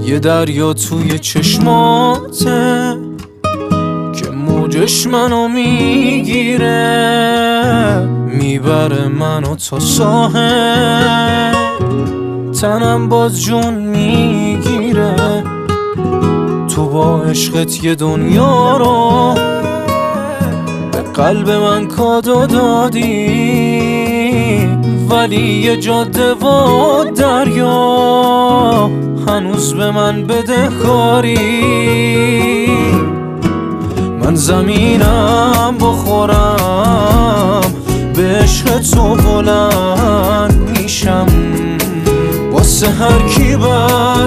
یه دریا توی چشماته که موجش منو میگیره، میبره منو تا ساحل، تنم باز جون میگیره. تو با عشقت یه دنیا رو به قلب من کادو دادی، ولی یه جاده و دریا هنوز به من بدهکاری. من زمینم بخورم به عشق تو بلند میشم، واسه هر کی